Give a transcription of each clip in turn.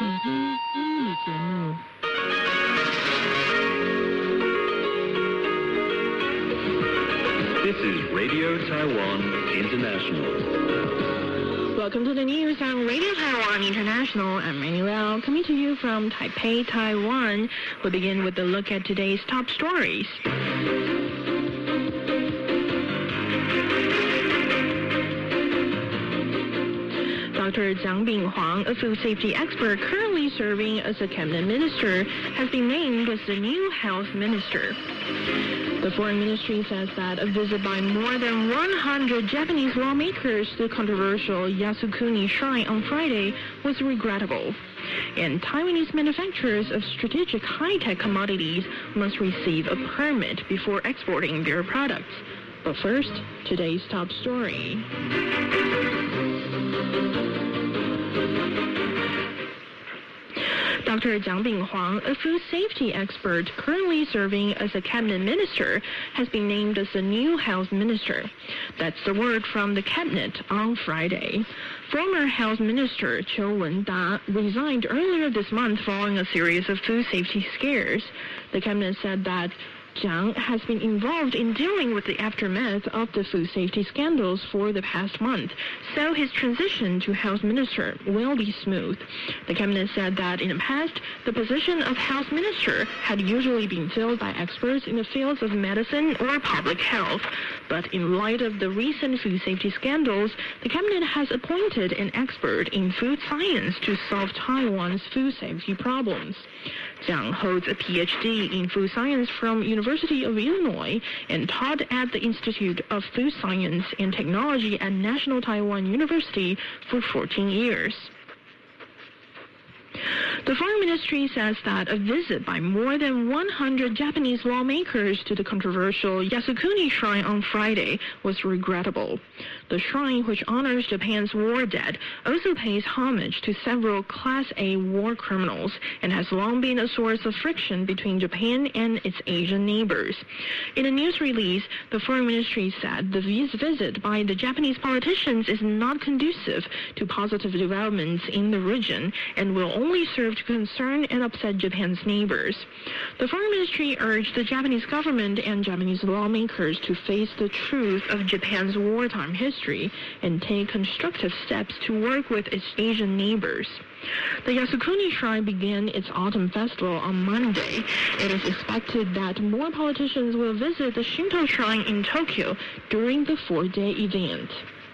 节目。 This is Radio Taiwan International. Welcome to the news on Radio Taiwan International. I'm Manuel, coming to you from Taipei, Taiwan. We'll begin with a look at today's top stories. Dr. Jiang Binghuang, a food safety expert currently serving as a cabinet minister, has been named as the new health minister. The foreign ministry says that a visit by more than 100 Japanese lawmakers to the controversial Yasukuni Shrine on Friday was regrettable. And Taiwanese manufacturers of strategic high-tech commodities must receive a permit before exporting their products. But first, today's top story. Dr. Jiang Binghuang, a food safety expert currently serving as a cabinet minister, has been named as the new health minister. That's the word from the cabinet on Friday. Former health minister Qiu Wen-da resigned earlier this month following a series of food safety scares. The cabinet said that Jiang has been involved in dealing with the aftermath of the food safety scandals for the past month, so his transition to health minister will be smooth. The cabinet said that in the past, the position of health minister had usually been filled by experts in the fields of medicine or public health. But in light of the recent food safety scandals, the cabinet has appointed an expert in food science to solve Taiwan's food safety problems. Jiang holds a PhD in food science from University of Illinois and taught at the Institute of Food Science and Technology at National Taiwan University for 14 years. The foreign ministry says that a visit by more than 100 Japanese lawmakers to the controversial Yasukuni Shrine on Friday was regrettable. The shrine, which honors Japan's war dead, also pays homage to several Class A war criminals and has long been a source of friction between Japan and its Asian neighbors. In a news release, the foreign ministry said the visit by the Japanese politicians is not conducive to positive developments in the region and will only serve to concern and upset Japan's neighbors. The foreign ministry urged the Japanese government and Japanese lawmakers to face the truth of Japan's wartime history and take constructive steps to work with its Asian neighbors. The Yasukuni Shrine began its autumn festival on Monday. It is expected that more politicians will visit the Shinto Shrine in Tokyo during the 4-day event.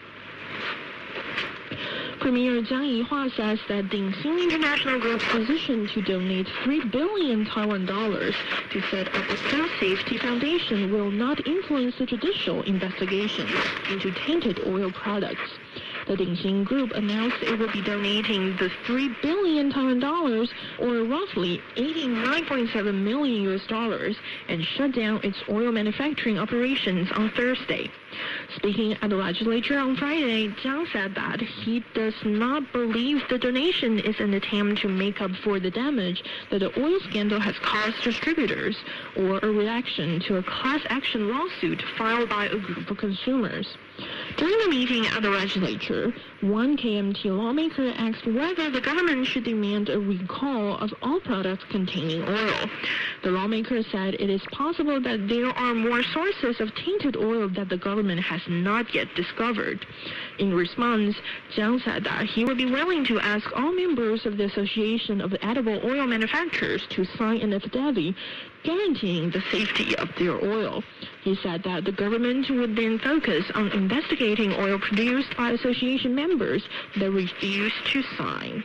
Premier Jiang Yihua says that the Xing International Group's decision to donate 3 billion Taiwan dollars to set up a food safety foundation will not influence the judicial investigation into tainted oil products. The Dingxing Group announced it will be donating the 3 billion Taiwan dollars, or roughly $89.7 million, and shut down its oil manufacturing operations on Thursday. Speaking at the legislature on Friday, Jiang said that he does not believe the donation is an attempt to make up for the damage that the oil scandal has caused distributors, or a reaction to a class action lawsuit filed by a group of consumers. During the meeting at the legislature, one KMT lawmaker asked whether the government should demand a recall of all products containing oil. The lawmaker said it is possible that there are more sources of tainted oil that the government has not yet discovered. In response, Jiang said that he would be willing to ask all members of the Association of Edible Oil Manufacturers to sign an affidavit guaranteeing the safety of their oil. He said that the government would then focus on investigating oil produced by association members that refused to sign.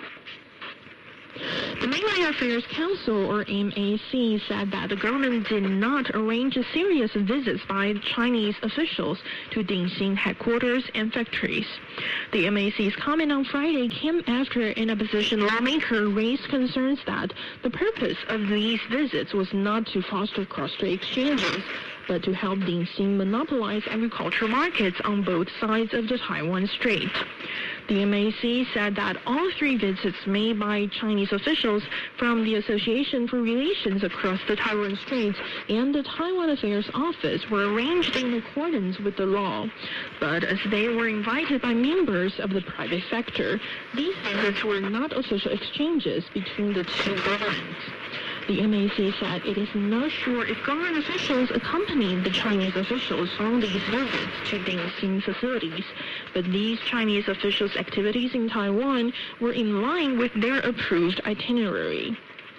The Mainland Affairs Council, or MAC, said that the government did not arrange a series of visits by Chinese officials to Dingxing headquarters and factories. The MAC's comment on Friday came after an opposition lawmaker raised concerns that the purpose of these visits was not to foster cross-strait exchanges, but to help Dingxing monopolize agricultural markets on both sides of the Taiwan Strait. The MAC said that all 3 visits made by Chinese officials from the Association for Relations Across the Taiwan Straits and the Taiwan Affairs Office were arranged in accordance with the law. But as they were invited by members of the private sector, these visits were not official exchanges between the 2 governments. The MAC said it is not sure if government officials accompanied the Chinese officials on these visits to Dingxin facilities, but these Chinese officials' activities in Taiwan were in line with their approved itinerary.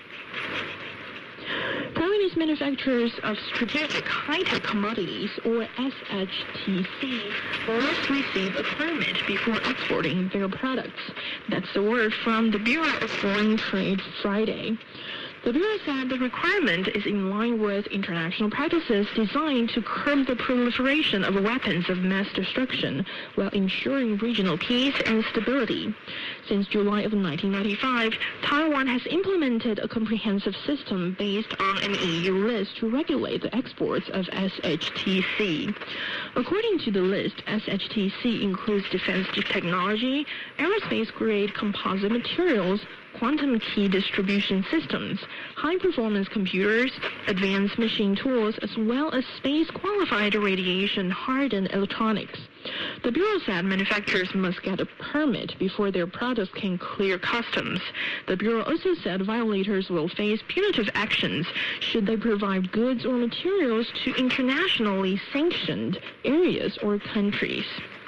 Taiwanese manufacturers of strategic high-tech commodities, or SHTC, must receive a permit before exporting their products. That's the word from the Bureau of Foreign Trade Friday. The Bureau said the requirement is in line with international practices designed to curb the proliferation of weapons of mass destruction while ensuring regional peace and stability. Since July of 1995, Taiwan has implemented a comprehensive system based on an EU list to regulate the exports of SHTC. According to the list, SHTC includes defense technology, aerospace-grade composite materials, quantum key distribution systems, high-performance computers, advanced machine tools, as well as space-qualified radiation-hardened electronics. The Bureau said manufacturers must get a permit before their products can clear customs. The Bureau also said violators will face punitive actions should they provide goods or materials to internationally sanctioned areas or countries.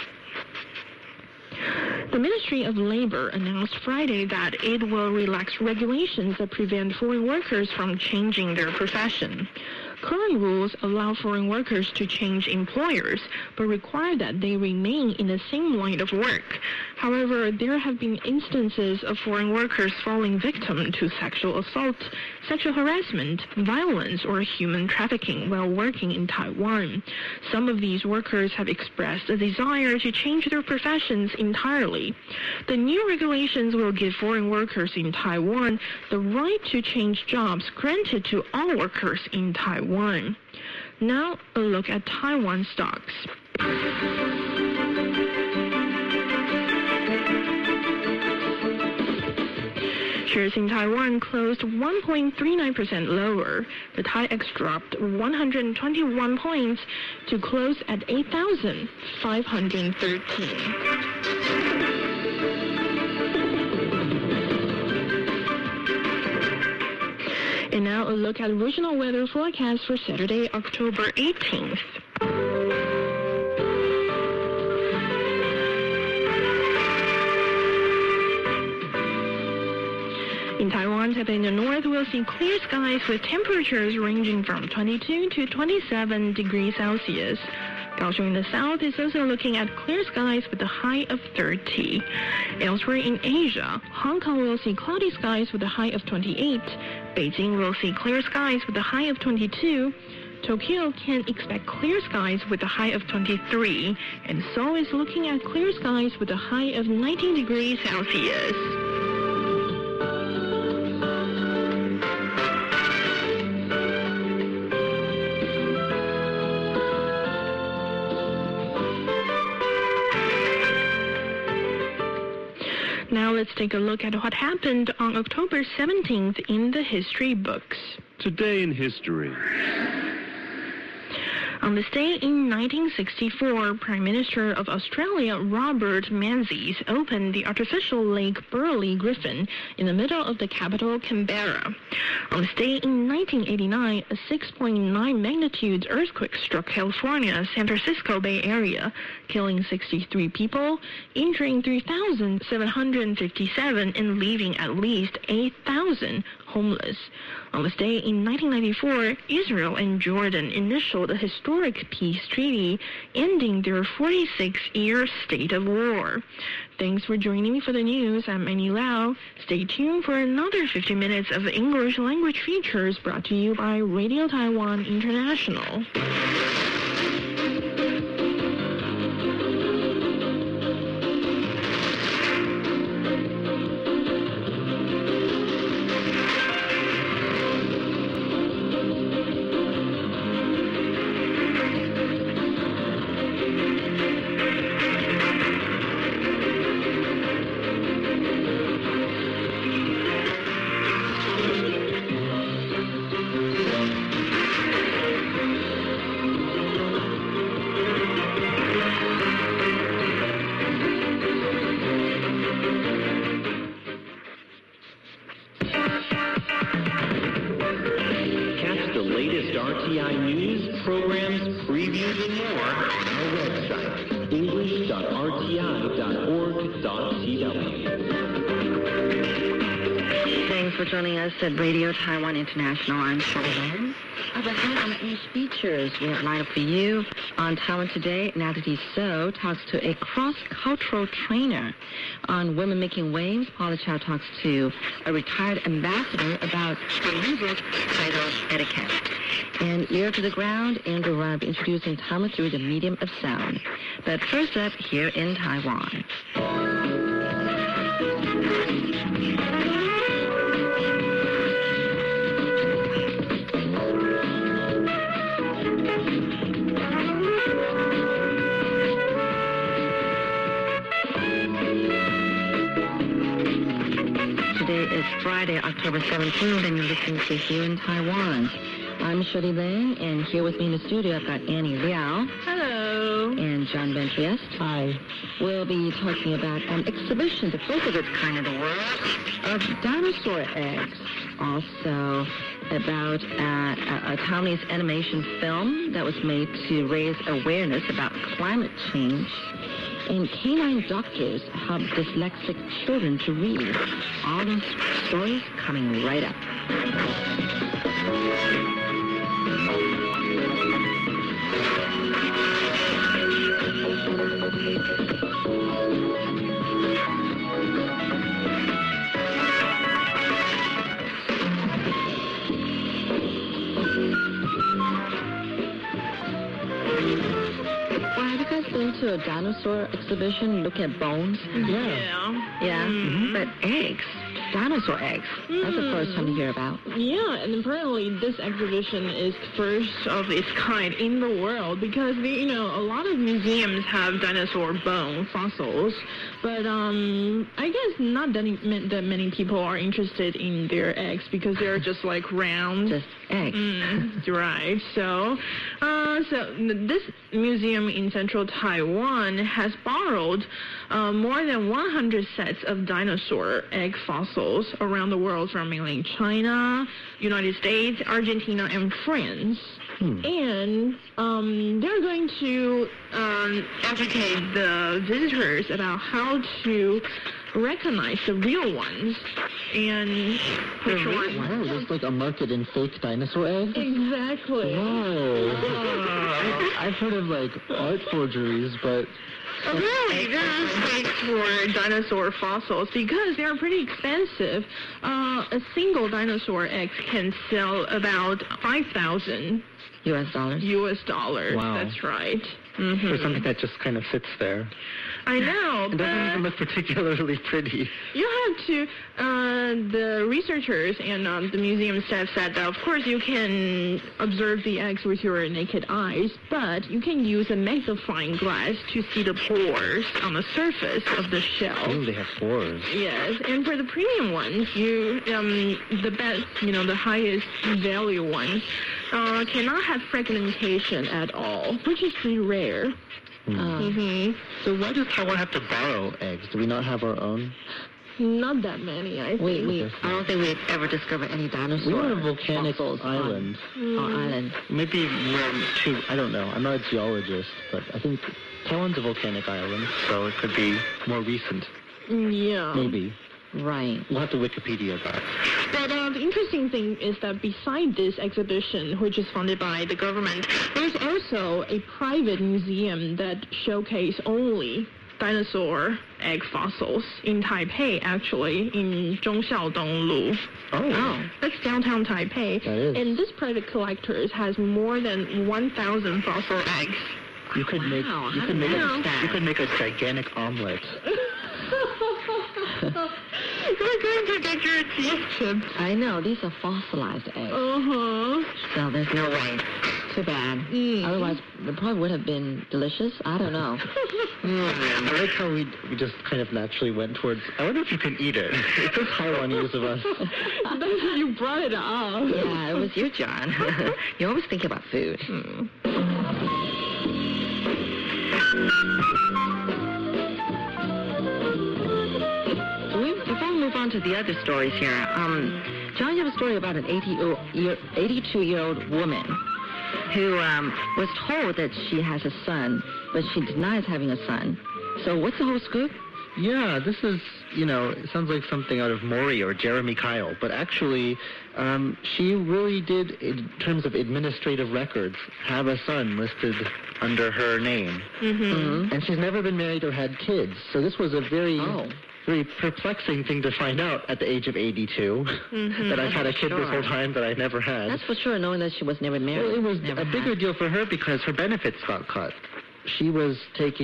The Ministry of Labor announced Friday that it will relax regulations that prevent foreign workers from changing their profession. Current rules allow foreign workers to change employers, but require that they remain in the same line of work. However, there have been instances of foreign workers falling victim to sexual assault, sexual harassment, violence, or human trafficking while working in Taiwan. Some of these workers have expressed a desire to change their professions entirely. The new regulations will give foreign workers in Taiwan the right to change jobs granted to all workers in Taiwan. Now, a look at Taiwan stocks. Shares in Taiwan closed 1.39% lower. The TAIEX dropped 121 points to close at 8,513. And now a look at regional weather forecast for Saturday, October 18th. In Taiwan, Taipei in the north will see clear skies with temperatures ranging from 22 to 27 degrees Celsius. Kaohsiung in the south is also looking at clear skies with a high of 30. Elsewhere in Asia, Hong Kong will see cloudy skies with a high of 28. Beijing will see clear skies with a high of 22. Tokyo can expect clear skies with a high of 23. And Seoul is looking at clear skies with a high of 19 degrees Celsius. Now let's take a look at what happened on October 17th in the history books. Today in history. On this day in 1964, Prime Minister of Australia Robert Menzies opened the artificial Lake Burley Griffin in the middle of the capital, Canberra. On this day in 1989, a 6.9 magnitude earthquake struck California's San Francisco Bay Area, killing 63 people, injuring 3,757, and leaving at least 8,000 homeless. On this day in 1994, Israel and Jordan initialed a historic peace treaty, ending their 46-year state of war. Thanks for joining me for the news. I'm Annie Lau. Stay tuned for another 50 minutes of English language features brought to you by Radio Taiwan International. videos and more on our website, english.rti.org.tw. Thanks for joining us at Radio Taiwan International. I'm Shirley Lin. Up ahead on the English features, we have lined up for you on Taiwan Today. Natalie So talks to a cross-cultural trainer on women making waves. Paula Chow talks to a retired ambassador about her new book titled Etiquette. And Ear to the Ground, Andrew Rabb introducing Taiwan through the medium of sound. But first up, here in Taiwan. Today is Friday, October 17th, and you're listening to Here in Taiwan. I'm Shirley Lin, and here with me in the studio, I've got Annie Liao. Hello. And John Ben Trieste. Hi. We'll be talking about an exhibition, the first of its kind in the world, of dinosaur eggs. Also about a Taiwanese animation film that was made to raise awareness about climate change. And canine doctors help dyslexic children to read. All those stories coming right up. Been to a dinosaur exhibition, look at bones? Yeah. Yeah, but eggs, dinosaur eggs, that's the first time to hear about. Yeah, and apparently this exhibition is the first of its kind in the world because, a lot of museums have dinosaur bone fossils, but I guess not that many people are interested in their eggs because they're just like round. Just eggs. Right. So this museum in central Taiwan has borrowed more than 100 sets of dinosaur egg fossils around the world from mainland China, United States, Argentina, and France. And they're going to educate the visitors about how to recognize the real ones and which ones. Wow, there's like a market in fake dinosaur eggs? Exactly. Whoa. I've heard of like art forgeries, but... Really, there's fakes for dinosaur fossils because they are pretty expensive. A single dinosaur egg can sell about $5,000 U.S. dollars. U.S. dollars. Wow. That's right. For something that just kind of sits there. I know. It doesn't even look particularly pretty. You have to, the researchers and the museum staff said that, of course, you can observe the eggs with your naked eyes, but you can use a magnifying glass to see the pores on the surface of the shell. Oh, they have pores. Yes, and for the premium ones, the best, the highest value ones, cannot have fragmentation at all, which is pretty rare. So why does Taiwan have to borrow eggs? Do we not have our own? Not that many, I think. Wait. I don't think we've ever discovered any dinosaur We were a volcanic fossils island. on our island. Maybe we're too, I don't know. I'm not a geologist, but I think Taiwan's a volcanic island, so it could be more recent. Yeah. Maybe. Right. We'll have to Wikipedia that. But the interesting thing is that beside this exhibition, which is funded by the government, there's also a private museum that showcases only dinosaur egg fossils in Taipei, actually, in Zhongxiaodonglu. Oh. That's downtown Taipei. That is. And this private collector has more than 1,000 fossil eggs. You could make Wow, you how could did make you a, know that? you could make a gigantic omelet. You're going to get your teeth chipped. I know, these are fossilized eggs. So there's no way. Too bad. Otherwise, it probably would have been delicious. I don't know. I like how we just kind of naturally went towards, I wonder if you can eat it. It's so Taiwanese of us. You brought it up. Yeah, it was you, John. You always think about food. Before we move on to the other stories here, John, you have a story about an 82-year-old woman who was told that she has a son, but she denies having a son. So what's the whole scoop? Yeah, this is, it sounds like something out of Maury or Jeremy Kyle, but actually, she really did, in terms of administrative records, have a son listed under her name. Mm-hmm. And she's never been married or had kids, so this was a very perplexing thing to find out at the age of 82, that I've had a kid this whole time that I never had. That's for sure, knowing that she was never married. Well, it was a bigger deal for her because her benefits got cut. She was,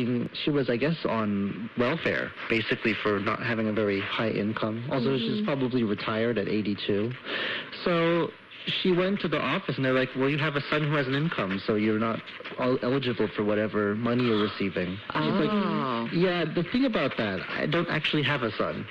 I guess, on welfare, basically, for not having a very high income. Also, she's probably retired at 82. So she went to the office, and they're like, well, you have a son who has an income, so you're not eligible for whatever money you're receiving. She's like, yeah, the thing about that, I don't actually have a son.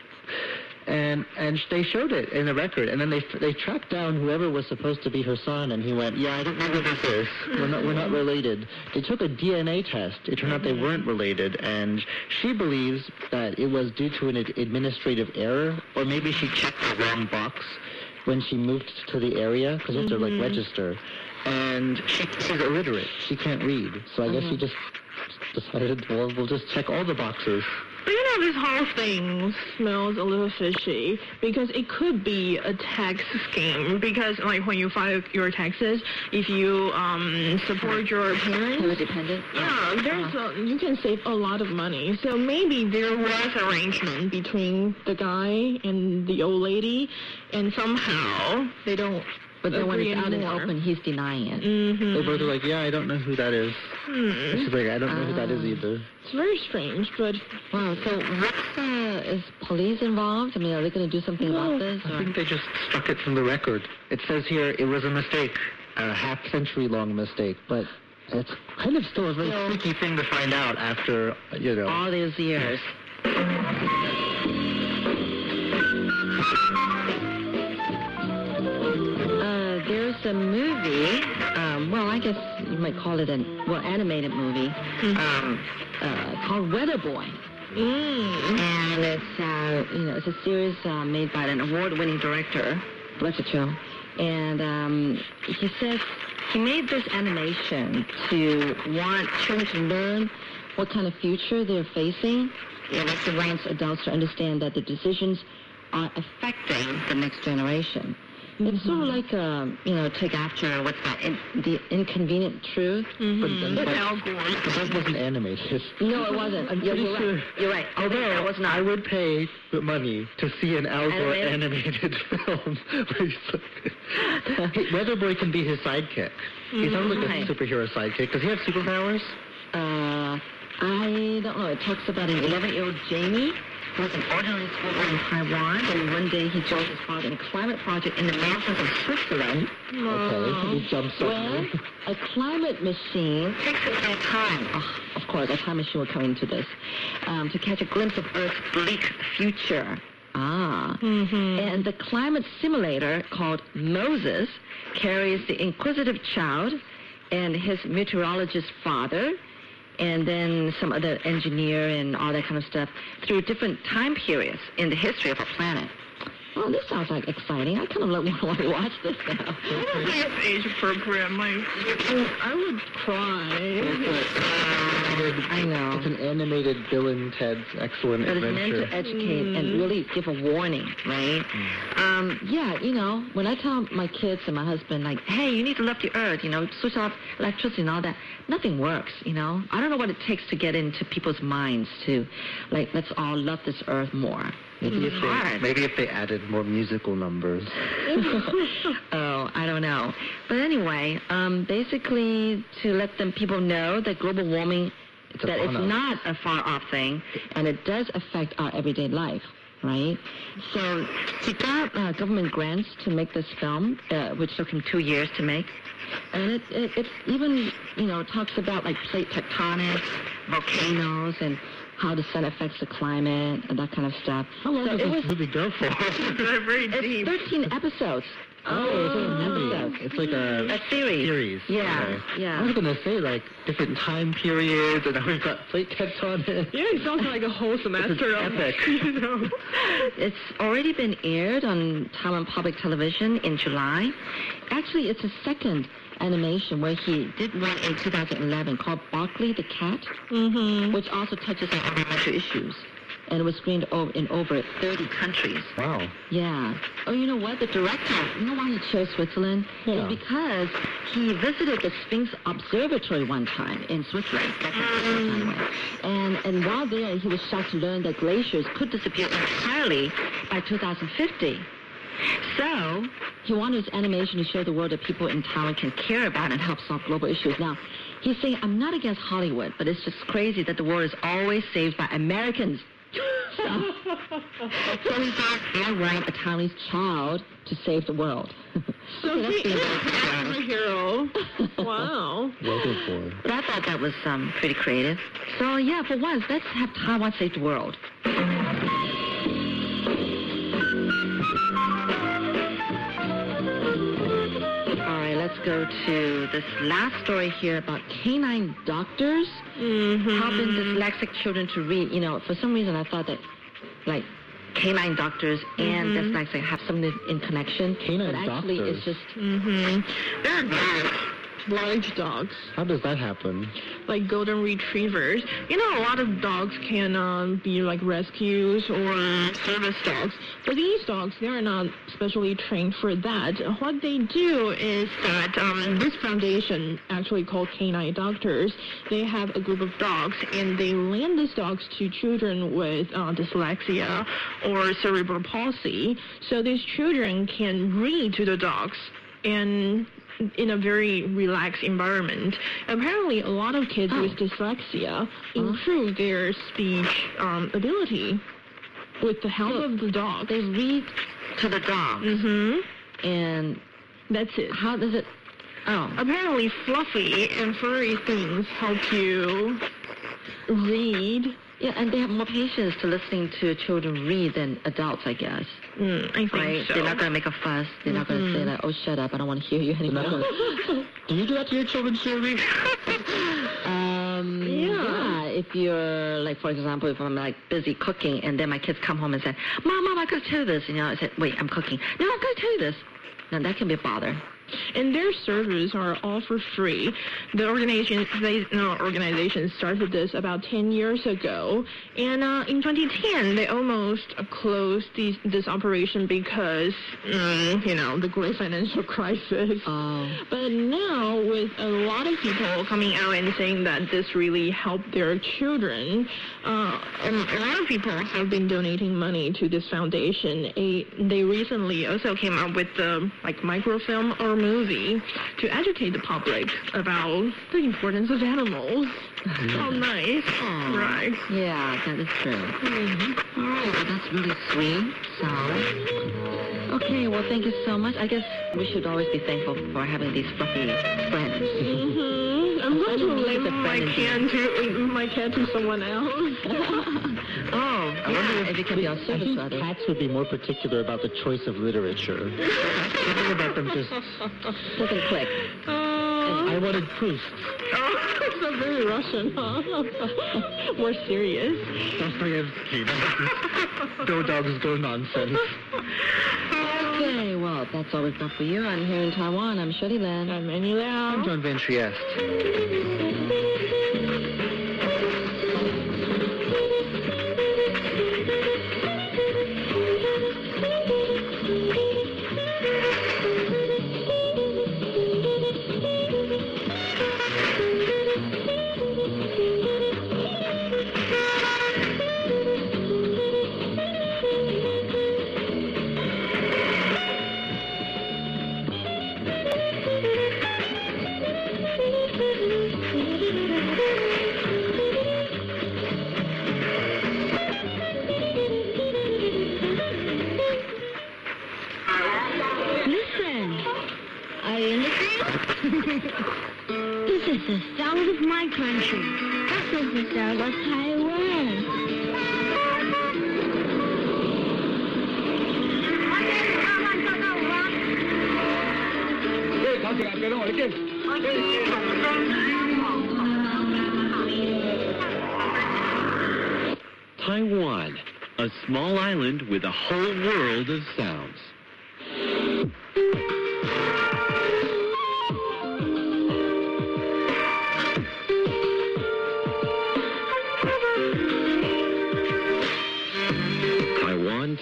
And they showed it in the record, and then they tracked down whoever was supposed to be her son, and he went, yeah, I don't know who this is. We're not related. They took a DNA test. It turned out they weren't related, and she believes that it was due to an administrative error, or maybe she checked the wrong box when she moved to the area, because you have to register. And she's illiterate. She can't read. So I guess she just decided, well, we'll just check all the boxes. But this whole thing smells a little fishy because it could be a tax scheme. Because, like, when you file your taxes, if you support your parents, Have a dependent? you can save a lot of money. So maybe there was arrangement between the guy and the old lady, and somehow they don't. But then when agree it's out in the anymore. open, he's denying it. They both are like, yeah, I don't know who that is. And she's like, I don't know who that is either. It's very strange, but Wow, so is police involved? I mean, are they going to do something about this? I think they just struck it from the record. It says here it was a mistake, a half-century-long mistake, but it's kind of still a very freaky thing to find out after, all these years. There's a movie, I guess you might call it animated movie, called Weather Boy. And it's a series made by an award-winning director, Lester Cho. And he says he made this animation to want children to learn what kind of future they're facing. He also wants adults to understand that the decisions are affecting the next generation. It's sort of like, take after what's that, the Inconvenient Truth. But that wasn't animated. No, it wasn't. You're right. Although I would pay the money to see an Al Gore animated film. Weather Boy can be his sidekick. He sounds like a superhero sidekick. Does he have superpowers? I don't know. It talks about an 11-year-old Jamie who was an ordinary schoolboy in Taiwan, and one day he joined his father in a climate project in the mountains of Switzerland. Okay, he jumps when a climate machine takes it at time. Of course, a time machine will come into this to catch a glimpse of Earth's bleak future. And the climate simulator called Moses carries the inquisitive child and his meteorologist father, and then some other engineer and all that kind of stuff, through different time periods in the history of our planet. Well, this sounds like exciting. I kind of want to watch this now. I don't think it's age appropriate. I would cry. I know. It's an animated Bill and Ted's Excellent But Adventure. it's meant to educate and really give a warning, right? When I tell my kids and my husband, like, hey, you need to love the earth, switch off electricity and all that, nothing works, I don't know what it takes to get into people's minds to, like, let's all love this earth more. Maybe if they added more musical numbers. Oh, I don't know. But anyway, basically to let people know that global warming, that it's not a far-off thing, and it does affect our everyday life, right? So he got government grants to make this film, which took him 2 years to make. And it even, talks about, like, plate tectonics, volcanoes, and how the sun affects the climate and that kind of stuff. How long does this movie go for? It's 13 episodes. It's like a series. Yeah, okay. yeah. I was going to say, like, different time periods, and now we've got plate tectonics. Yeah, it sounds like a whole semester of epic. It's already been aired on Taiwan Public Television in July. Actually, it's the second animation where he did one in 2011 called Barkley the Cat, which also touches on environmental issues. And it was screened in over 30 countries. Wow. Yeah. Oh, you know what? The director, you know why he chose Switzerland? Yeah. It's because he visited the Sphinx Observatory one time in Switzerland. That's anyway. And while there, he was shocked to learn that glaciers could disappear entirely by 2050. So he wanted his animation to show the world that people in Taiwan can care about and help solve global issues. Now, he's saying, I'm not against Hollywood, but it's just crazy that the world is always saved by Americans. So he thought, I want a Taiwanese child to save the world. So he is a hero. Wow. Well good for. But I thought that was pretty creative. So yeah, for once, let's have Taiwan save the world. Let's go to this last story here about canine doctors helping dyslexic children to read. You know, for some reason I thought that, like, canine doctors and dyslexic have something in connection. Canine but actually doctors? It's just... They're dogs. Large dogs. How does that happen? Like golden retrievers. You know, a lot of dogs can be like rescues or service dogs. But these dogs, they are not specially trained for that. What they do is that this foundation, actually called Canine Doctors, they have a group of dogs, and they lend these dogs to children with dyslexia or cerebral palsy. So these children can read to the dogs and in a very relaxed environment. Apparently, a lot of kids with dyslexia improve their speech ability with the help of the dog. They read to the dogs. And that's it. How does it... Oh. Apparently, fluffy and furry things help you read. Yeah, and they have more patience to listening to children read than adults, I guess. I think right? so. They're not going to make a fuss. They're not going to say like, oh, shut up, I don't want to hear you anymore. Do you do that to your children, Sylvie? Yeah. If you're, like, for example, if I'm, like, busy cooking and then my kids come home and say, Mom, I got to tell you this. You know, I said, wait, I'm cooking. No, I'm going to tell you this. Now, that can be a bother. And their services are all for free. The organization started this about 10 years ago. And in 2010, they almost closed this operation because, the great financial crisis. But now, with a lot of people coming out and saying that this really helped their children, and a lot of people have been donating money to this foundation. They recently also came up with the microfilm or movie to educate the public about the importance of animals. How nice. Right. Yeah, that is true. All right, well, that's really sweet. So, okay, well, thank you so much. I guess we should always be thankful for having these fluffy friends. I'm going to lend my cat to someone else. I wonder if it can be on service. I think cats would be more particular about the choice of literature. Something about them just doesn't click. I wanted Proust. It's so very Russian, huh? More serious. Go dogs, go nonsense. Okay, well, that's all we've got for you. I'm here in Taiwan. I'm Shirley Lan. I'm Annie Liao. I'm John Van Trieste. This is the sound of my country. This is the sound of Taiwan. Taiwan, a small island with a whole world of sounds.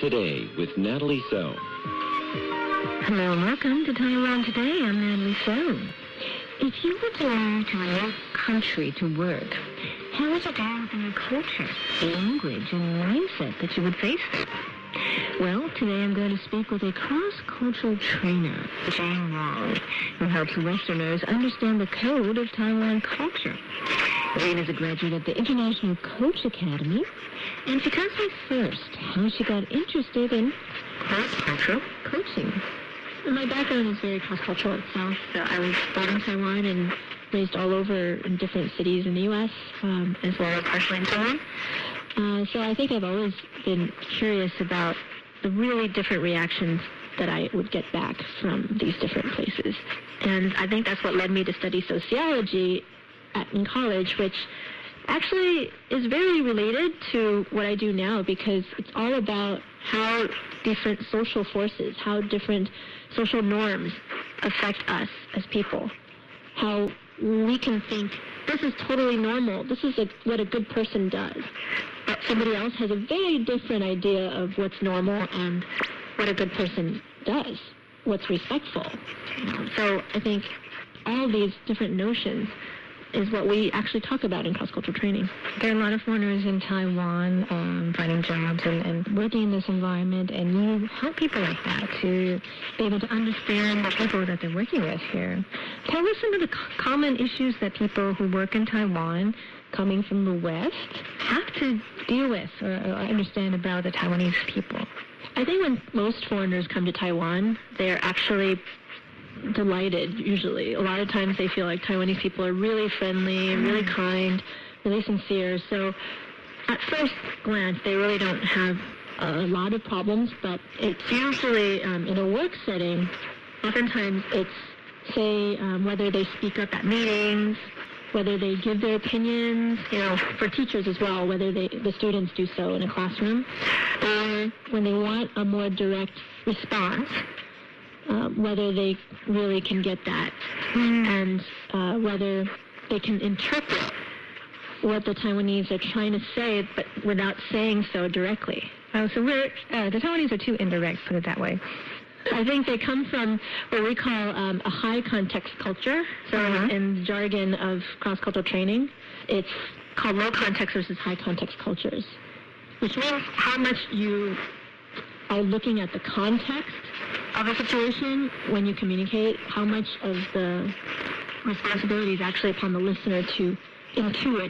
Today with Natalie So. Hello and welcome to Taiwan Today. I'm Natalie So. If you were to move to a new country to work, how would you deal with the new culture, language, and mindset that you would face there? Well, today I'm going to speak with a cross-cultural trainer, Jane Wong, who helps Westerners understand the code of Taiwan culture. Jane is a graduate of the International Coach Academy, and she tells me first how she got interested in cross-cultural coaching. My background is very cross-cultural itself. So I was born in Taiwan and raised all over in different cities in the U.S., as well as partially in Taiwan. So I think I've always been curious about the really different reactions that I would get back from these different places. And I think that's what led me to study sociology in college, which actually is very related to what I do now, because it's all about how different social forces, how different social norms affect us as people. How we can think, this is totally normal, this is what a good person does. But somebody else has a very different idea of what's normal and what a good person does, what's respectful. So I think all these different notions is what we actually talk about in cross-cultural training. There are a lot of foreigners in Taiwan finding jobs and working in this environment, and you help people like that to be able to understand the people that they're working with here. Tell us some of the common issues that people who work in Taiwan coming from the West have to deal with or understand about the Taiwanese people. I think when most foreigners come to Taiwan, they're actually delighted, usually. A lot of times they feel like Taiwanese people are really friendly, really kind, really sincere. So at first glance, they really don't have a lot of problems, but it's usually in a work setting, oftentimes it's, say, whether they speak up at meetings, whether they give their opinions, for teachers as well, whether the students do so in a classroom, or when they want a more direct response, whether they really can get that, and whether they can interpret what the Taiwanese are trying to say, but without saying so directly. Oh, so the Taiwanese are too indirect, put it that way. I think they come from what we call a high context culture. So in the jargon of cross-cultural training, it's called low context versus high context cultures, which means how much you are looking at the context of a situation when you communicate, how much of the responsibility is actually upon the listener to intuit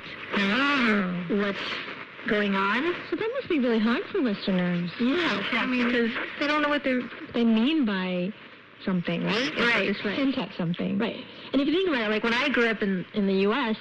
what's going on. So that must be really hard for listeners. Yeah, I mean, because they don't know what they mean by something, right? Right, It's right. hint at something. Right. And if you think about it, like when I grew up in the U.S.,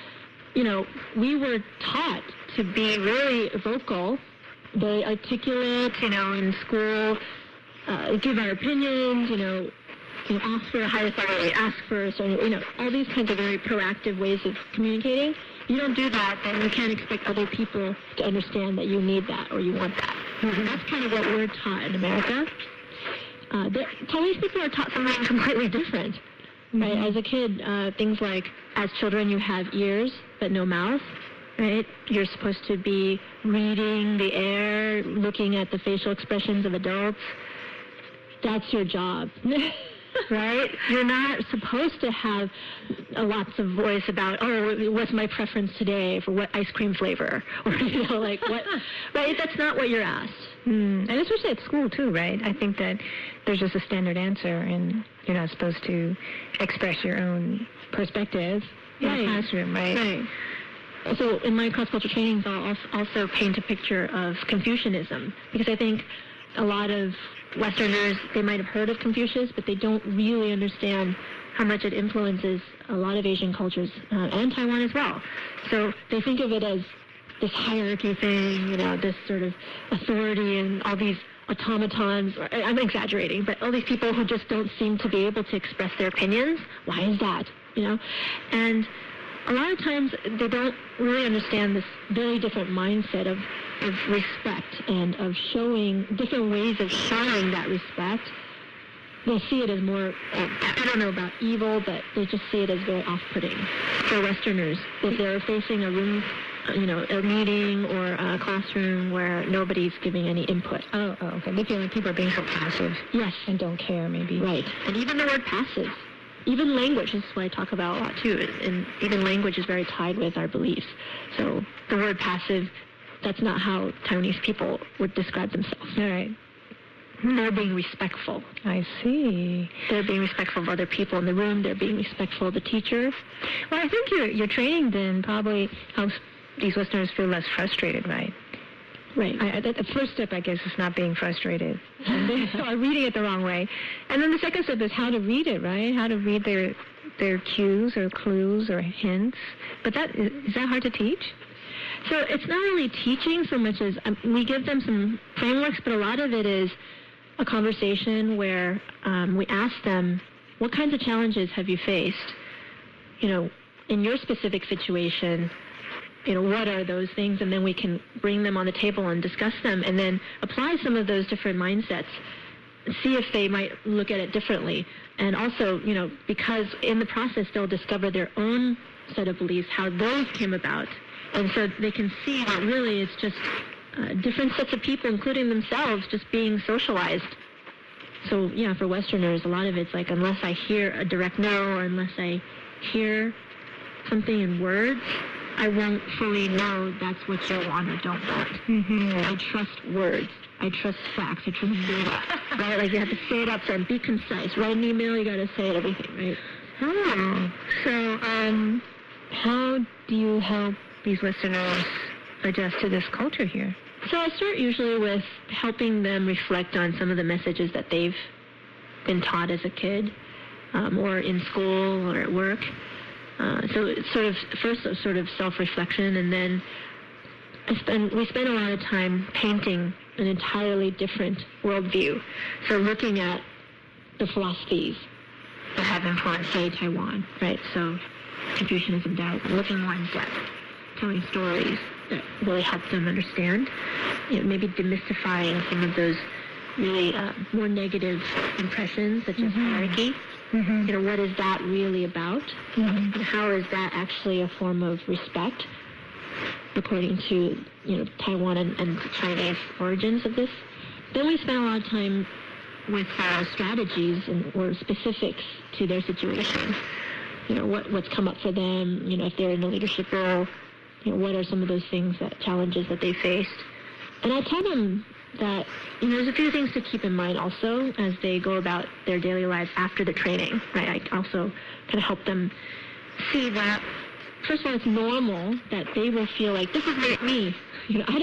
we were taught to be really vocal, very articulate, in school, give our opinions, ask for a higher salary, ask for a certain, all these kinds of very proactive ways of communicating. You don't do that, then you can't expect other people to understand that you need that or you want that. That's kind of what we're taught in America. The Taiwanese people are taught something completely different. Right? As a kid, things like, as children, you have ears but no mouth. Right? You're supposed to be reading the air, looking at the facial expressions of adults. That's your job. Right? You're not supposed to have lots of voice about, what's my preference today for what ice cream flavor? Or, what, right? That's not what you're asked. And especially at school, too, right? I think that there's just a standard answer, and you're not supposed to express your own perspective in the classroom, right? Right. So in my cross-cultural trainings, I'll also paint a picture of Confucianism, because I think a lot of Westerners, they might have heard of Confucius, but they don't really understand how much it influences a lot of Asian cultures and Taiwan as well. So they think of it as this hierarchy thing, this sort of authority and all these automatons. I'm exaggerating, but all these people who just don't seem to be able to express their opinions. Why is that? And a lot of times they don't really understand this very different mindset of respect and of showing different ways of showing that respect. They see it as more, I don't know about evil, but they just see it as very off-putting for Westerners. If they're facing a room a meeting or a classroom where nobody's giving any input. Oh, okay. They feel like people are being so passive. Yes. And don't care, maybe. Right. And even the word passive, even language, this is what I talk about a lot too, and even language is very tied with our beliefs. So the word passive, that's not how Taiwanese people would describe themselves. All right. They're being respectful. I see. They're being respectful of other people in the room. They're being respectful of the teacher. Well, I think your training then probably helps these Westerners feel less frustrated, right? Right. The first step, I guess, is not being frustrated. And they are reading it the wrong way. And then the second step is how to read it, right? How to read their cues or clues or hints. But is that hard to teach? So it's not really teaching so much as we give them some frameworks, but a lot of it is a conversation where we ask them, what kinds of challenges have you faced? In your specific situation, what are those things? And then we can bring them on the table and discuss them and then apply some of those different mindsets, see if they might look at it differently. And also, because in the process they'll discover their own set of beliefs, how those came about. And so they can see that really it's just different sets of people, including themselves, just being socialized. So, for Westerners, a lot of it's like, unless I hear a direct no or unless I hear something in words, I won't fully know that's what you want or don't want. Mm-hmm. I trust words. I trust facts. I trust data. Right? Like, you have to say it up front, be concise. Write an email, you got to say everything, right? Oh. So, how do you help these Westerners adjust to this culture here? So I start usually with helping them reflect on some of the messages that they've been taught as a kid, or in school or at work. So it's first self-reflection, and then we spend a lot of time painting an entirely different worldview. So looking at the philosophies that have influenced, say, Taiwan, right? So Confucianism, Taoism, looking more in depth, telling stories that really help them understand, maybe demystifying some of those really more negative impressions, such as hierarchy. Mm-hmm. What is that really about? Mm-hmm. And how is that actually a form of respect, according to, Taiwan and Chinese origins of this? Then we spend a lot of time with strategies or specifics to their situation. What's come up for them, if they're in a leadership role, what are some of those things, challenges that they faced. And I tell them that, there's a few things to keep in mind also as they go about their daily lives after the training, right? I also kind of help them see that, first of all, it's normal that they will feel like, this is not me. I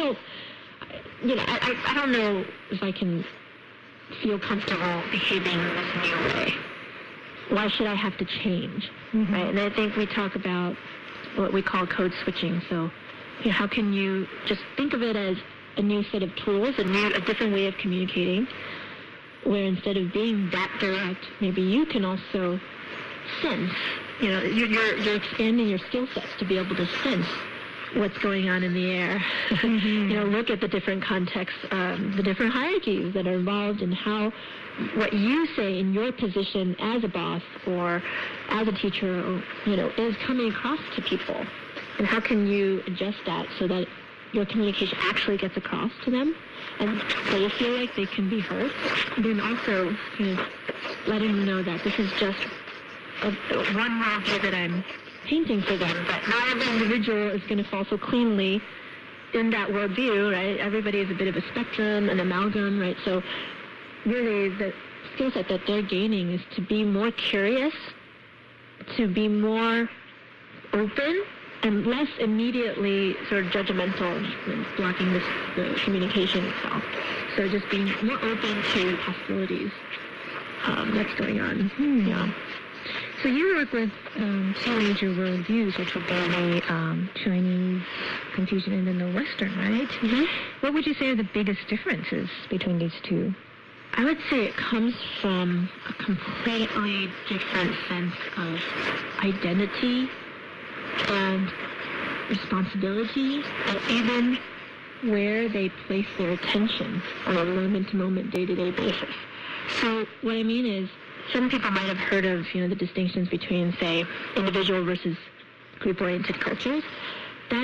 don't know if I can feel comfortable behaving in this new way. Why should I have to change, right? And I think we talk about what we call code switching. So, how can you just think of it as a new set of tools, a different way of communicating, where instead of being that direct, maybe you can also sense. You're expanding your skill sets to be able to sense what's going on in the air. Look at the different contexts, the different hierarchies that are involved, and how what you say in your position as a boss or as a teacher, is coming across to people. And how can you adjust that so that your communication actually gets across to them and they feel like they can be heard? And then also, letting them know that this is just one worldview that I'm painting for them, but not every individual is going to fall so cleanly in that worldview, right? Everybody is a bit of a spectrum, an amalgam, right? So really the skill set that they're gaining is to be more curious, to be more open, and less immediately sort of judgmental and blocking the communication itself. So just being more open to possibilities that's going on. Mm-hmm. Yeah. So you work with two major worldviews, which would be the Chinese, Confucian, and then the Western, right? Mm-hmm. What would you say are the biggest differences between these two? I would say it comes from a completely different sense of identity and responsibility, and even where they place their attention on a moment-to-moment, day-to-day basis. So what I mean is, some people might have heard of, the distinctions between, say, individual versus group-oriented cultures. That's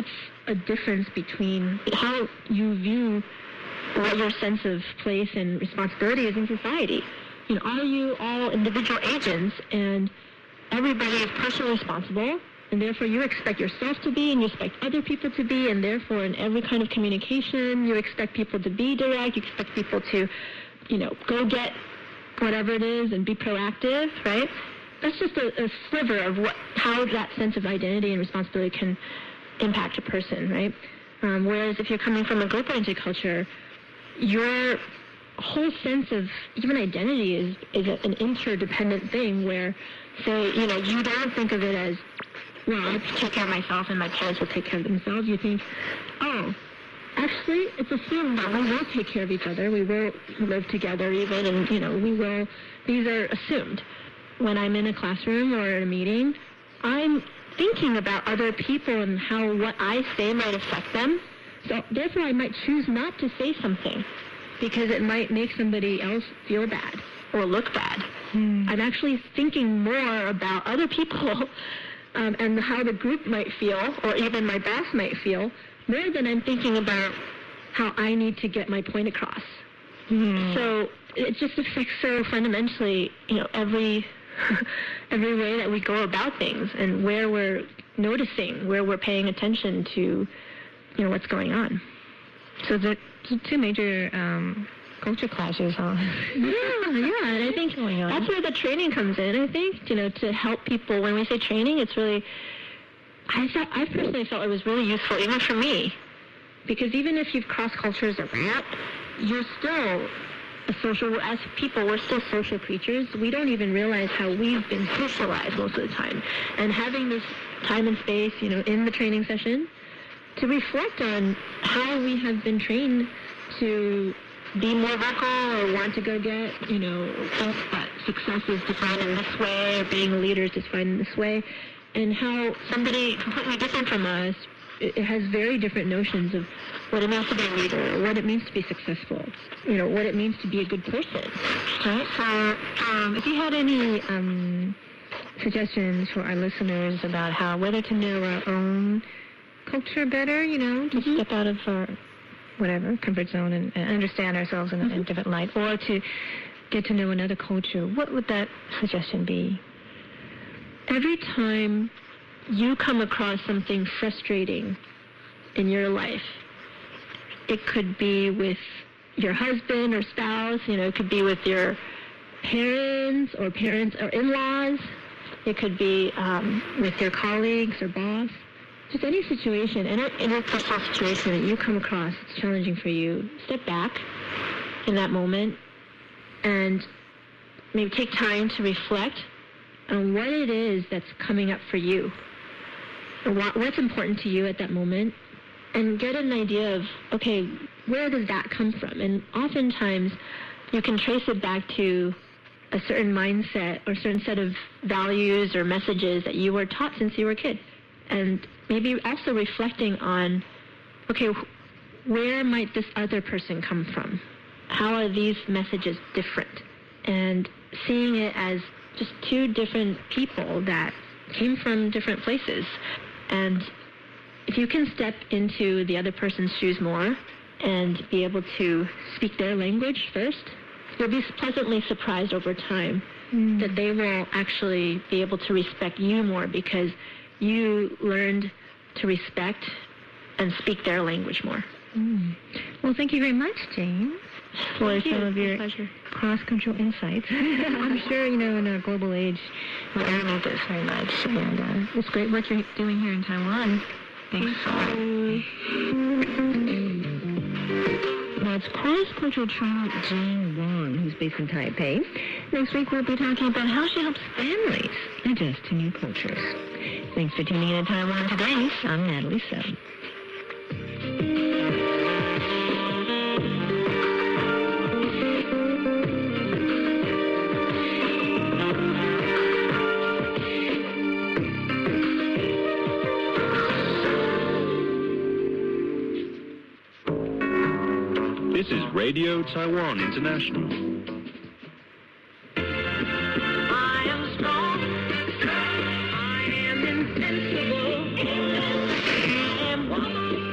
a difference between how you view what your sense of place and responsibility is in society. Are you all individual agents, and everybody is personally responsible, and therefore you expect yourself to be, and you expect other people to be, and therefore in every kind of communication, you expect people to be direct, you expect people to, go get whatever it is and be proactive, right? That's just a sliver of how that sense of identity and responsibility can impact a person, right? Whereas if you're coming from a group-oriented culture, your whole sense of even identity is an interdependent thing where, say, you don't think of it as, well, I take care of myself and my parents will take care of themselves. You think, oh, actually, it's assumed that we will take care of each other. We will live together even, and, we will. These are assumed. When I'm in a classroom or in a meeting, I'm thinking about other people and how what I say might affect them. So therefore, I might choose not to say something because it might make somebody else feel bad or look bad. I'm actually thinking more about other people and how the group might feel, or even my boss might feel, more than I'm thinking about how I need to get my point across. So it just affects so fundamentally, every way that we go about things and where we're noticing, where we're paying attention to, what's going on. So the two major culture clashes, huh? Yeah, and I think that's where the training comes in. I think, to help people. When we say training, it's really, I personally felt it was really useful, even for me, because even if you've crossed cultures around, you're still as people, we're still social creatures. We don't even realize how we've been socialized most of the time. And having this time and space, in the training session, to reflect on how we have been trained to be more vocal or want to go get, think that success is defined in this way, or being a leader is defined in this way, and how somebody completely different from us, it has very different notions of what it means to be a leader, or what it means to be successful, what it means to be a good person, right? So if you had any suggestions for our listeners about whether to know our own culture better, to step out of our comfort zone and understand ourselves in a different light, or to get to know another culture, what would that suggestion be? Every time you come across something frustrating in your life, it could be with your husband or spouse, it could be with your parents or in-laws, it could be with your colleagues or boss. Just any situation, any personal situation that you come across that's challenging for you, step back in that moment and maybe take time to reflect on what it is that's coming up for you, and what's important to you at that moment, and get an idea of, okay, where does that come from? And oftentimes you can trace it back to a certain mindset or a certain set of values or messages that you were taught since you were a kid. And maybe also reflecting on, okay, where might this other person come from? How are these messages different? And seeing it as just two different people that came from different places. And if you can step into the other person's shoes more and be able to speak their language first, you'll be pleasantly surprised over time that they will actually be able to respect you more because you learned to respect and speak their language more. Well, thank you very much, James, for some of your cross-cultural insights. I'm sure, in a global age, we all need this very much. And it's great work you're doing here in Taiwan. Thanks so much. That's cross-cultural trainer Jane Wong, who's based in Taipei. Next week, we'll be talking about how she helps families adjust to new cultures. Thanks for tuning in to Taiwan Today. I'm Natalie So. This is Radio Taiwan International. I am invincible. I am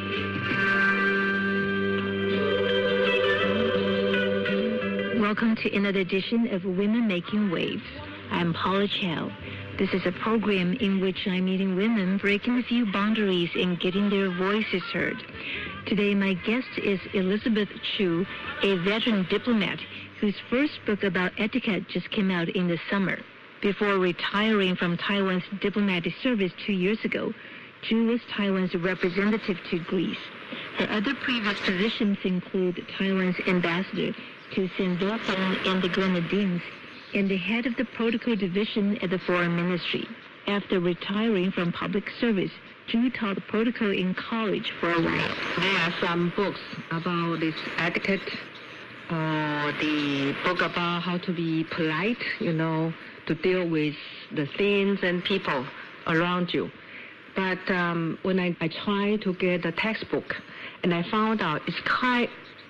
Welcome to another edition of Women Making Waves. I'm Paula Chow. This is a program in which I'm meeting women breaking a few boundaries and getting their voices heard. Today, my guest is Elizabeth Chu, a veteran diplomat whose first book about etiquette just came out in the summer. Before retiring from Taiwan's diplomatic service 2 years ago, Chu was Taiwan's representative to Greece. Her other previous positions include Taiwan's ambassador to St. Vincent and the Grenadines and the head of the protocol division at the foreign ministry. After retiring from public service, Chu taught protocol in college for a while. There are some books about this etiquette, or the book about how to be polite, to deal with the things and people around you. But when I tried to get a textbook, and I found out it's quite,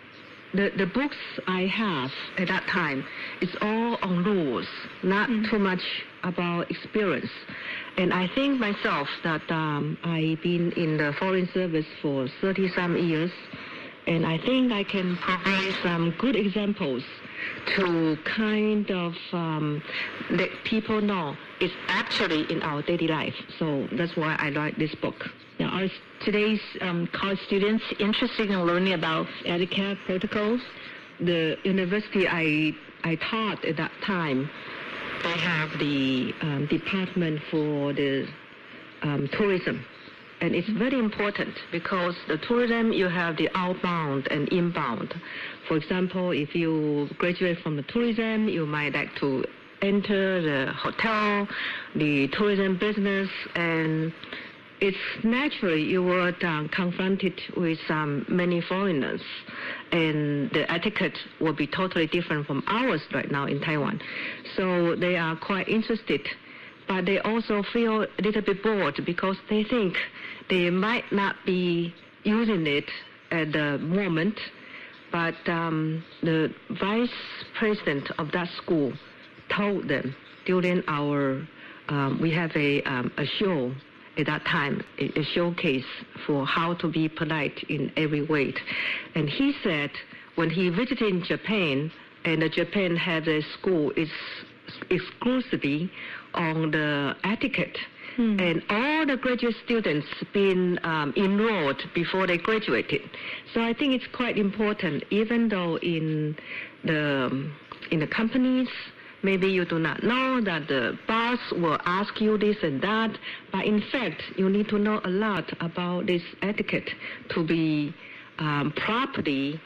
the books I have at that time, it's all on rules, not too much about experience. And I think myself that I've been in the foreign service for 30-some years, and I think I can provide some good examples to kind of let people know it's actually in our daily life. So that's why I like this book. Now, are today's college students interested in learning about etiquette protocols? The university I taught at that time, they have the department for the tourism. And it's very important because the tourism, you have the outbound and inbound. For example, if you graduate from the tourism, you might like to enter the hotel, the tourism business, and it's naturally you were confronted with many foreigners, and the etiquette will be totally different from ours right now in Taiwan. So they are quite interested, but they also feel a little bit bored because they think they might not be using it at the moment. But the vice president of that school told them during our, we have a show at that time, a showcase for how to be polite in every way. And he said when he visited Japan, and Japan had a school is exclusively on the etiquette, and all the graduate students been enrolled before they graduated. So I think it's quite important, even though in the companies, maybe you do not know that the boss will ask you this and that, but in fact, you need to know a lot about this etiquette to be properly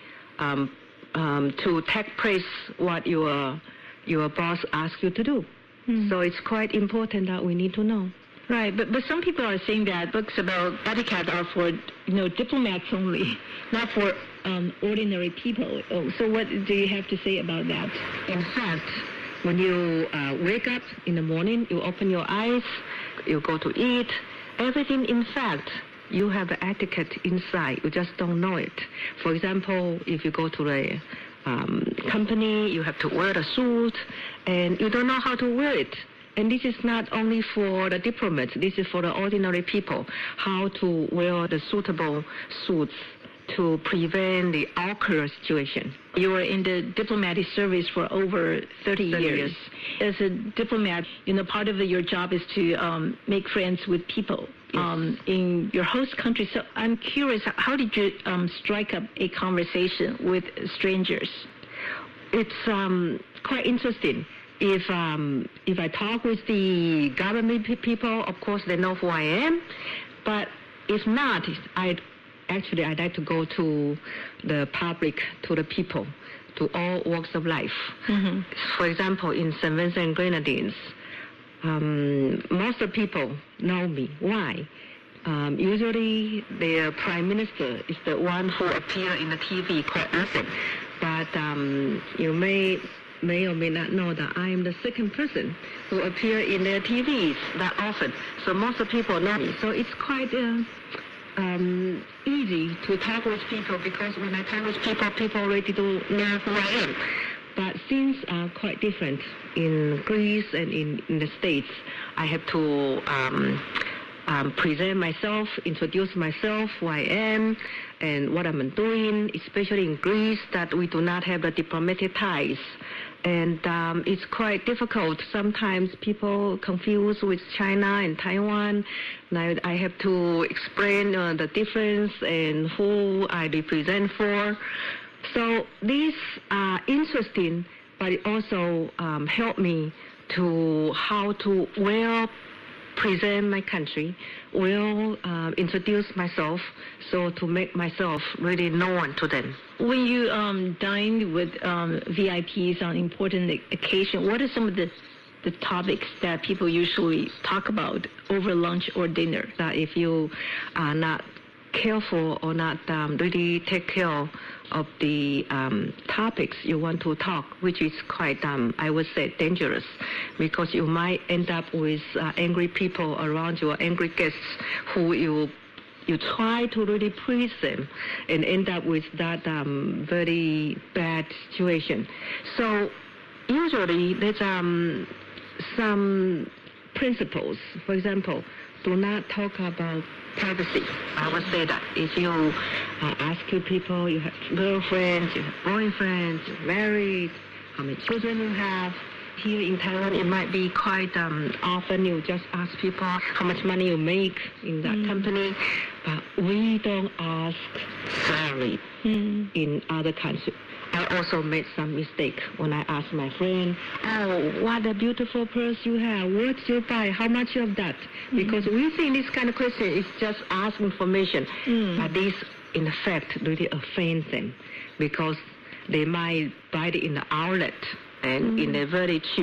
to take place what your boss asks you to do. So it's quite important that we need to know. Right, but some people are saying that books about etiquette are for diplomats only, not for ordinary people. So what do you have to say about that? In fact, when you wake up in the morning, you open your eyes, you go to eat, everything, in fact, you have etiquette inside. You just don't know it. For example, if you go to a company, you have to wear a suit, and you don't know how to wear it. And this is not only for the diplomats, this is for the ordinary people, how to wear the suitable suits to prevent the awkward situation. You were in the diplomatic service for over 30 years. As a diplomat, part of your job is to make friends with people in your host country. So I'm curious, how did you strike up a conversation with strangers? It's quite interesting. If I talk with the government people, of course they know who I am. But if not, I'd like to go to the public, to the people, to all walks of life. For example, in St. Vincent and Grenadines, most of the people know me. Why? Usually their prime minister is the one who appears in the TV quite often. But you may or may not know that I am the second person who appear in their TVs that often. So most of the people know me. So it's quite easy to talk with people because when I talk with people, people already do know who I am. But things are quite different in Greece and in the States. I have to present myself, introduce myself, who I am, and what I'm doing, especially in Greece, that we do not have the diplomatic ties. And it's quite difficult. Sometimes people confuse with China and Taiwan. Now I have to explain the difference and who I represent for. So these are interesting, but it also help me to how to well present my country, will introduce myself, so to make myself really known to them. When you dine with VIPs on important occasion, what are some of the topics that people usually talk about over lunch or dinner? If you are not careful or not really take care of the topics you want to talk, which is quite, I would say, dangerous, because you might end up with angry people around you, angry guests who you try to really please them and end up with that very bad situation. So usually there's some principles. For example, do not talk about privacy. I would say that if you ask people, you have girlfriends, you have boyfriends, you're married, how many children you have. Here in Taiwan, it might be quite often you just ask people how much money you make in that company, but we don't ask salary in other countries. I also made some mistake when I asked my friend, oh, what a beautiful purse you have. What you buy? How much of that? Because we think this kind of question is just ask information. But this, in fact, really offends them, because they might buy it in the outlet and in a very cheap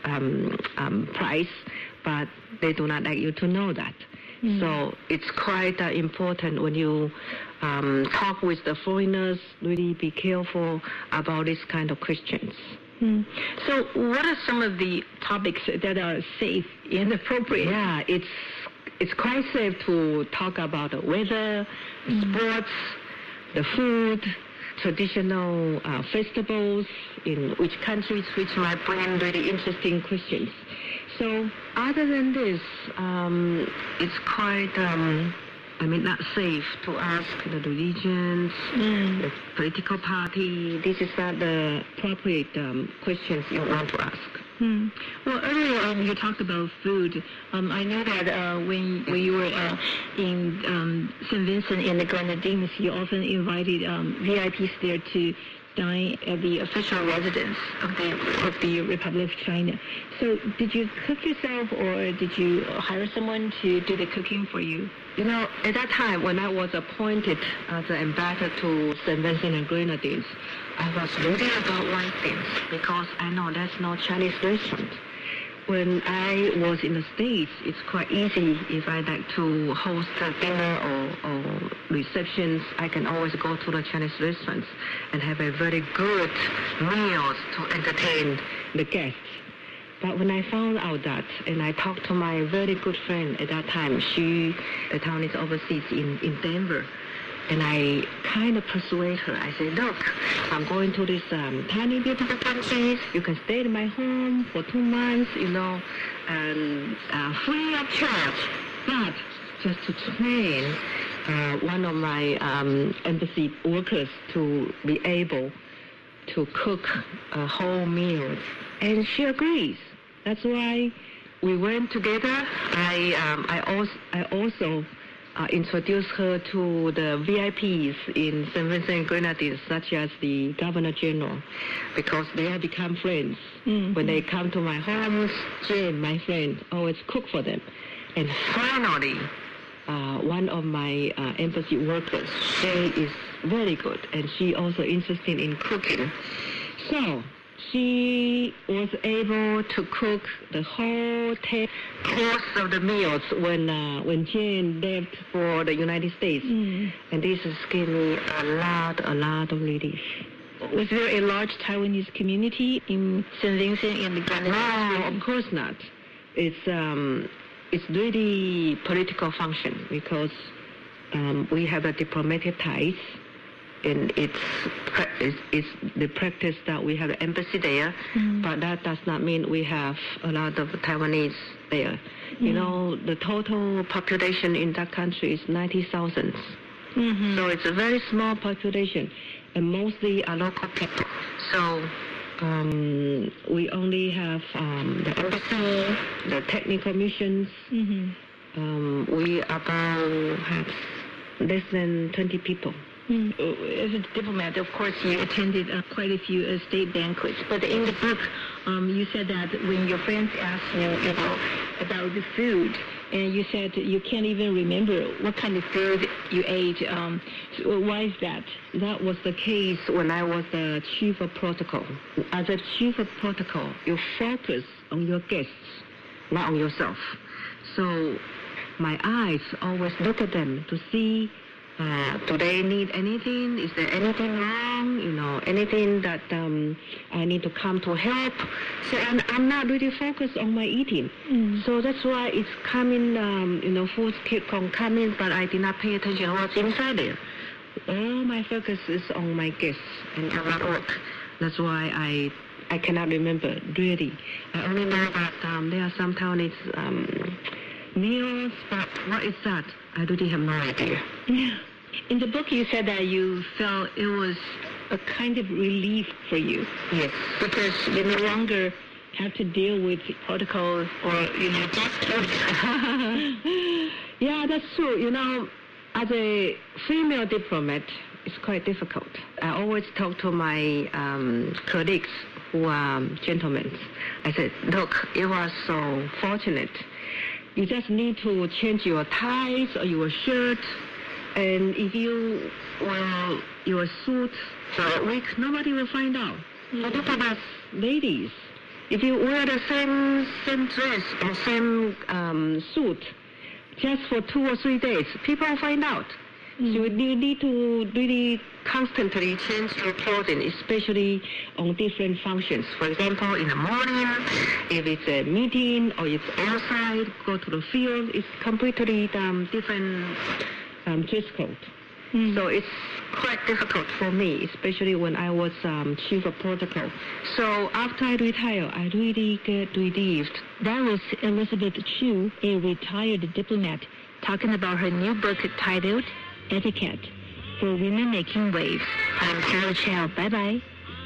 price, but they do not like you to know that. So it's quite important when you talk with the foreigners, really be careful about this kind of questions. So what are some of the topics that are safe and appropriate? Yeah, it's quite safe to talk about the weather, sports, the food, traditional festivals in which countries, which might bring really interesting questions. So other than this, it's quite, not safe to ask the religions, the political party. This is not the appropriate questions you want to ask. Well, earlier you talked about food. I know that when you were in St. Vincent and the Grenadines, you often invited VIPs there to dine at the official residence of the Republic of China. So did you cook yourself, or did you hire someone to do the cooking for you? You know, at that time when I was appointed as an ambassador to St. Vincent and Grenadines, I was reading about one thing, because I know there's no Chinese restaurant. When I was in the States, it's quite easy. If I like to host a dinner or receptions, I can always go to the Chinese restaurants and have a very good meals to entertain the guests. But when I found out that, and I talked to my very good friend at that time, the town is overseas in Denver, and I kind of persuade her. I said, look, I'm going to this tiny, beautiful country. You can stay in my home for 2 months, and free of charge. But just to train one of my embassy workers to be able to cook a whole meal. And she agrees. That's why we went together. I also introduced her to the VIPs in St. Vincent and Grenadines, such as the Governor General, because they have become friends. When they come to my homes, Jane, my friend, always cook for them. And finally, one of my embassy workers, she is very good, and she also interested in cooking. So she was able to cook the whole course of the meals when Jane left for the United States. And this has given me a lot of relief. Was there a large Taiwanese community in St. Vincent and the Grenadines? No, of course not. It's really political function, because we have a diplomatic ties, and it's the practice that we have an embassy there, but that does not mean we have a lot of Taiwanese there. You know, the total population in that country is 90,000. So it's a very small population, and mostly are local people. So we only have the embassy, the technical missions. We about have less than 20 people. As a diplomat, of course, you attended quite a few state banquets. But in the book, you said that when your friends asked you about the food, and you said you can't even remember what kind of food you ate. So why is that? That was the case when I was the chief of protocol. As a chief of protocol, you focus on your guests, not on yourself. So my eyes always look at them to see, do they need anything? Is there anything wrong? You know, anything that I need to come to help? So I'm not really focused on my eating. So that's why it's coming, food keep on coming, but I did not pay attention to what's inside there. All my focus is on my guests and on my work. That's why I cannot remember, really. I only know that there are some Taiwanese meals, but what is that? I really have no idea. In the book, you said that you felt it was a kind of relief for you. Yes. Because you no longer have to deal with protocols or, Yeah, that's true. You know, as a female diplomat, it's quite difficult. I always talk to my colleagues who are gentlemen. I said, look, you are so fortunate. You just need to change your ties or your shirt. And if you wear your suit for a week, nobody will find out. But look at us ladies. If you wear the same dress or same suit just for 2 or 3 days, people will find out. So you need to really constantly change your clothing, especially on different functions. For example, in the morning, if it's a meeting or it's outside, go to the field, it's completely different dress code. So it's quite difficult for me, especially when I was chief of protocol. So after I retire, I really get relieved. That was Elizabeth Chu, a retired diplomat, talking about her new book titled Etiquette for Women Making Waves. I'm Carol Chow. Bye-bye.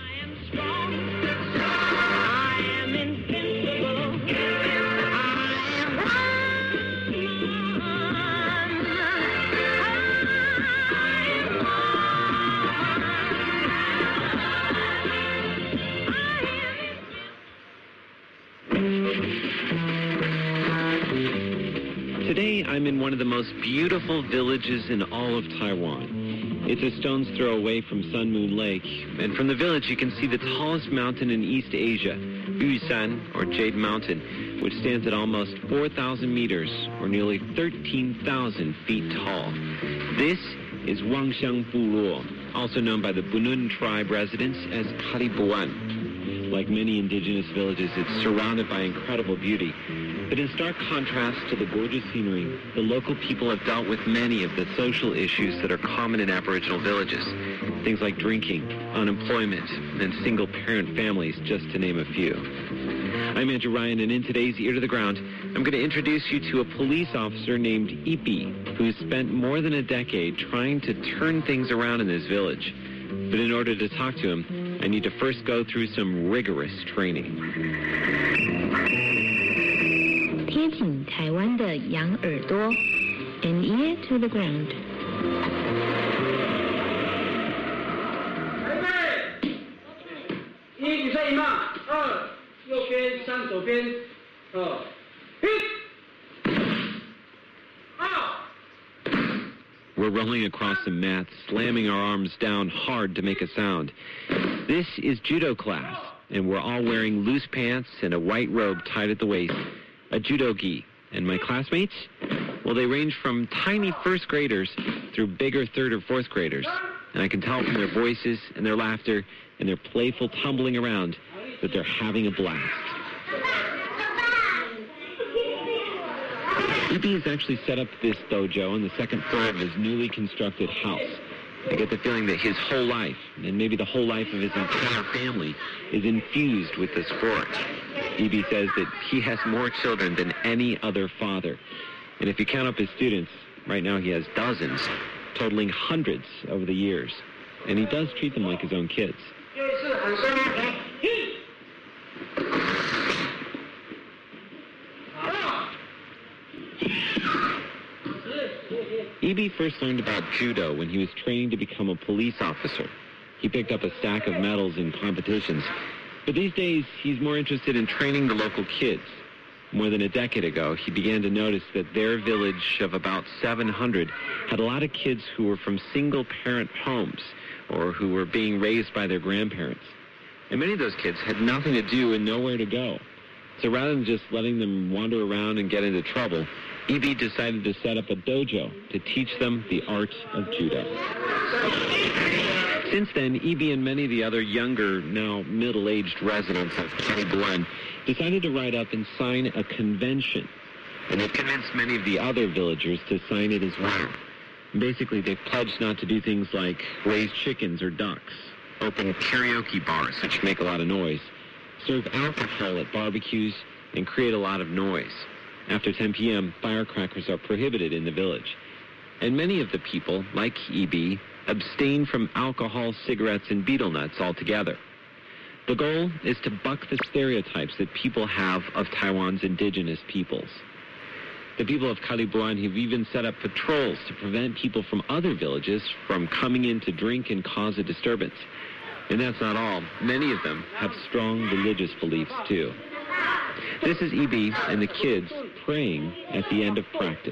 Today, I'm in one of the most beautiful villages in all of Taiwan. It's a stone's throw away from Sun Moon Lake, and from the village you can see the tallest mountain in East Asia, Yushan, or Jade Mountain, which stands at almost 4,000 meters, or nearly 13,000 feet tall. This is Wangxiang Buluo, also known by the Bunun tribe residents as Karibuan. Like many indigenous villages, it's surrounded by incredible beauty. But in stark contrast to the gorgeous scenery, the local people have dealt with many of the social issues that are common in Aboriginal villages. Things like drinking, unemployment, and single-parent families, just to name a few. I'm Andrew Ryan, and in today's Ear to the Ground, I'm going to introduce you to a police officer named Ipi, who's spent more than a decade trying to turn things around in this village. But in order to talk to him, I need to first go through some rigorous training. 贴紧台湾的羊耳朵 ，an ear to the ground. 1比赛1码，2右边3左边，1 We're rolling across some mats, slamming our arms down hard to make a sound. This is judo class, and we're all wearing loose pants and a white robe tied at the waist, a judo gi. And my classmates? Well, they range from tiny first graders through bigger third or fourth graders. And I can tell from their voices and their laughter and their playful tumbling around that they're having a blast. Ipi has actually set up this dojo on the second floor of his newly constructed house. I get the feeling that his whole life, and maybe the whole life of his entire family, is infused with the sport. E.B. says that he has more children than any other father. And if you count up his students, right now he has dozens, totaling hundreds over the years. And he does treat them like his own kids. E.B. first learned about judo when he was training to become a police officer. He picked up a stack of medals in competitions. But these days, he's more interested in training the local kids. More than a decade ago, he began to notice that their village of about 700 had a lot of kids who were from single-parent homes or who were being raised by their grandparents. And many of those kids had nothing to do and nowhere to go. So rather than just letting them wander around and get into trouble, E.B. decided to set up a dojo to teach them the art of judo. Since then, E.B. and many of the other younger, now middle-aged residents of Calibuan decided to ride up and sign a convention. And they've convinced many of the other villagers to sign it as well. Basically, they've pledged not to do things like raise chickens or ducks, open karaoke bars, which make a lot of noise, serve alcohol at barbecues, and create a lot of noise. After 10 p.m., firecrackers are prohibited in the village. And many of the people, like E.B., abstain from alcohol, cigarettes, and betel nuts altogether. The goal is to buck the stereotypes that people have of Taiwan's indigenous peoples. The people of Calibuan have even set up patrols to prevent people from other villages from coming in to drink and cause a disturbance. And that's not all. Many of them have strong religious beliefs, too. This is E.B. and the kids praying at the end of practice.